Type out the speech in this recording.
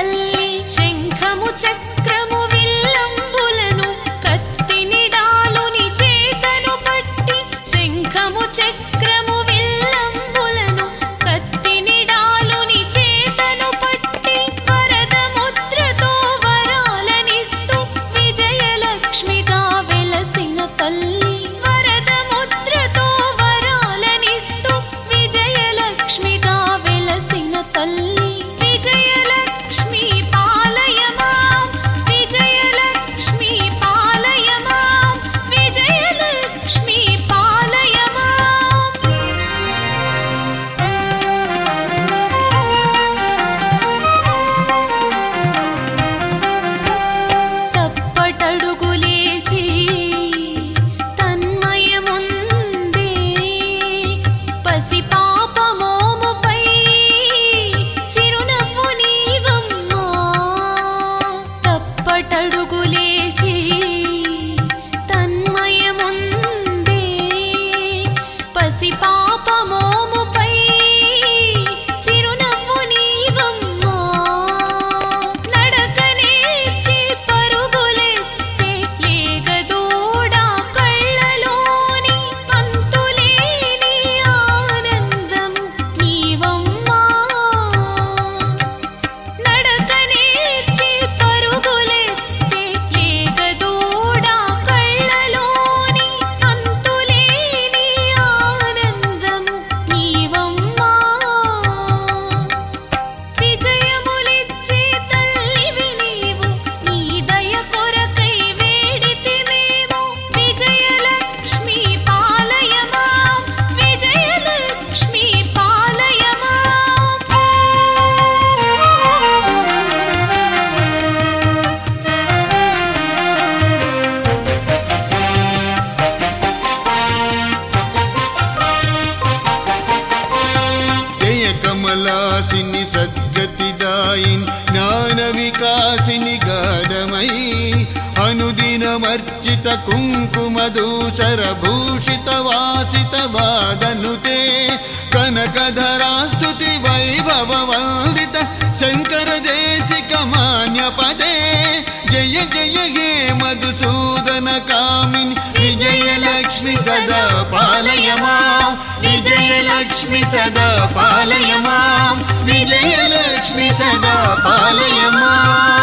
తల్లి శంఖము చక్రము విల్లంబులను కత్తిని డాలుని చేతను పట్టి శంఖము చక్రము విల్లంబులను కత్తిని డాలుని చేతను పట్టి వరద ముద్రతో వరాలనిస్తూ విజయలక్ష్మిగా వెలసిన తల్లి వరద ముద్రతో వరాలనిస్తూ విజయలక్ష్మిగా వెలసిన తల్లి విజయలక్ష్మి పాలయమా విజయలక్ష్మి పాలయమా విజయలక్ష్మి పాలయమా తప్పటడుగులేసి తన్మయముందే పసిపాప మోముపై చిరునవ్వు నీవమ్మా తప్పటడుగులేసి తన్మయముందే పసిపాప మోముపై చిరునవ్వు నీవమ్మా నడక నేర్చి పరుగులెత్తే లేగదూడ కళ్ళలోని అంతులేని ఆనందము నీవమ్మా నడక నేర్చి పరుగులెత్తే లేగదూడ కళ్ళలోని అంతులేని ఆనందము నీవమ్మా విజయములిచ్చే తల్లివి నీవు నీ దయ కొరకై వేడితిమేమో విజయలక్ష్మి పాలయమా విజయలక్ష్మి పాలయమా జయ కమలాసిని సద్గతిదాయిని జ్ఞాన వికాసిని గాదమయీ అనుదినమర్చిత కుంకుమదూసర భూషిత వాసిత వాదనుతే కనకధరాస్తుతి వైభవ వందిత శంకర దేశిక మాన్యపదే జయ జయ హే మధుసూదన కామిని విజయలక్ష్మి సదా పాలయమా విజయలక్ష్మి సదా పాలయమా విజయలక్ష్మి సదా పాలయమా